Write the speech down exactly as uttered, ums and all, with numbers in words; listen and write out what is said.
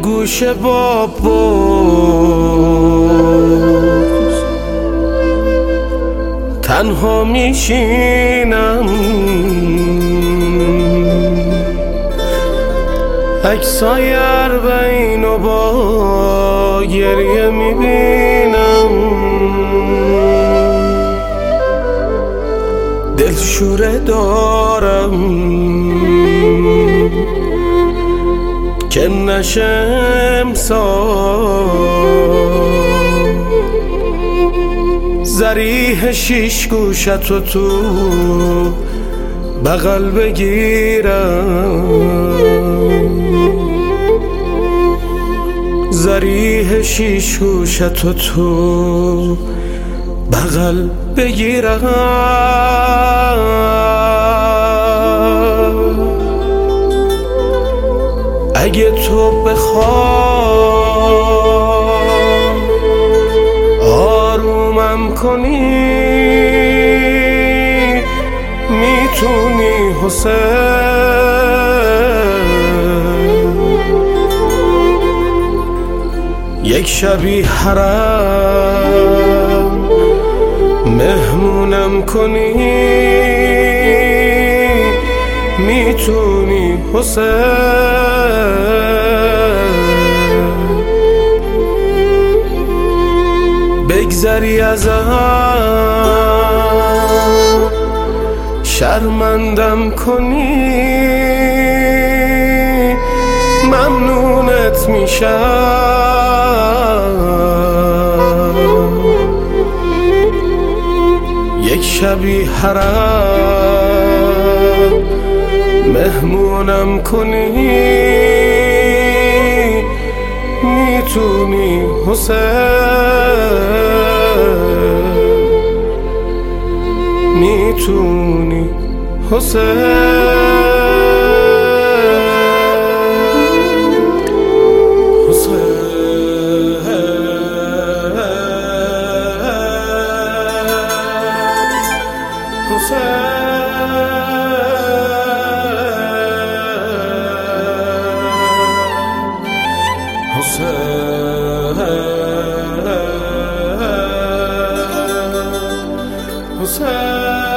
گوشه با بغض تنها میشینم، عکسای اربعین و با گریه میبینم. دلشوره دارم که نشم سال، ضریح شیش گوشتو تو بغل بگیرم، ضریح شیش گوشتو تو بغل بگیرم. اگه تو بخوای آرومم کنی میتونی حسین، یک شبی حرم مهمونم کنی میتونی حسین. بگذری ازم شرمندم کنی ممنونت میشم، یک شبی حرم مهمونم کنی میتونی حسین، میتونی حسین. Hussein,